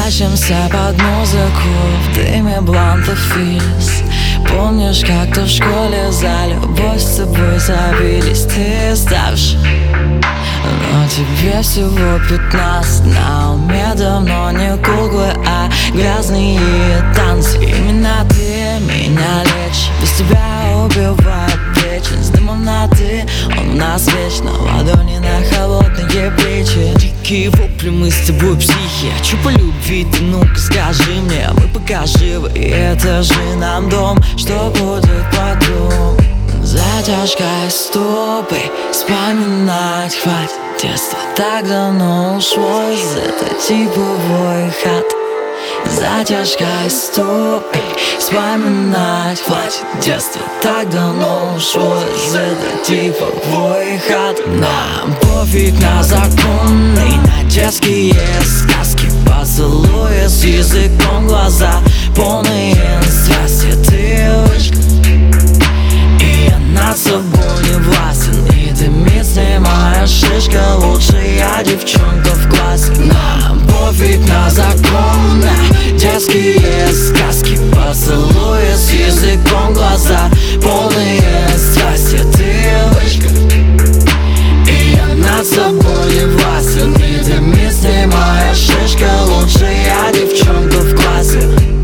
Тащимся под музыку в дыме блантов физ. Помнишь, как то в школе за любовь с тобой забились? Ты старше, но тебе всего 15. На уме давно не куклы, а грязные танцы. Именно ты меня лечишь, без тебя убивает вечность. Дымом на ты, он у нас вечно, ладони на холодные плечи. Дикие вопли, мы с тобой психи. Хочу по любви, ты ну-ка скажи мне. Мы пока живы, и это же нам дом. Что будет потом? Затяжкой стопы, вспоминать хватит. Детство так давно ушло из этой типовой хаты. Затяжкой стопы, вспоминать хватит. Детство так давно ушло из этой типовой хаты. Нам пофиг на законы, на детские сказки. Поцелуя с языком, глаза полные страсти. Ты вышка, и я над собой не властен. И дымит моя шишка, лучшая девчонка в классе. Нам пофиг на законы, детские сказки. Поцелуя с языком, глаза полные страсти. Ты вышка, и я над собой не властен. И дымит моя шишка, лучшая девчонка в классе.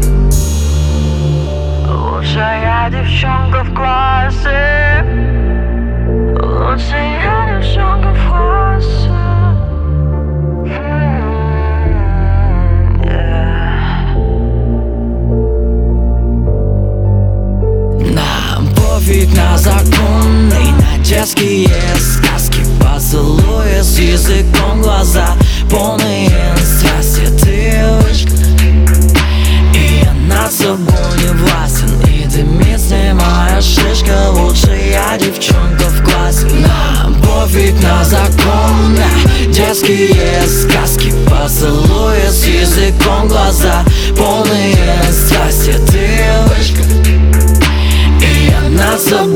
Лучшая девчонка в классе. Лучшая девчонка в классе. Нам пофиг на законы, на детские сказки. Поцелуя с языком, глаза полные страсти. Ты вышка, и я над собой не властен. И дымит моя шишка, лучшая девчонка в классе. Нам пофиг на законы, детские сказки. Поцелуя с языком, глаза полные страсти. Ты вышка, и я над собой